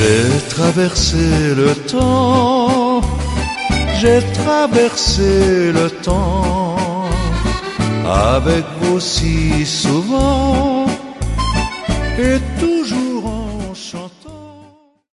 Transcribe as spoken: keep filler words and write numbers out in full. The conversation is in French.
J'ai traversé le temps, j'ai traversé le temps, avec vous si souvent, et toujours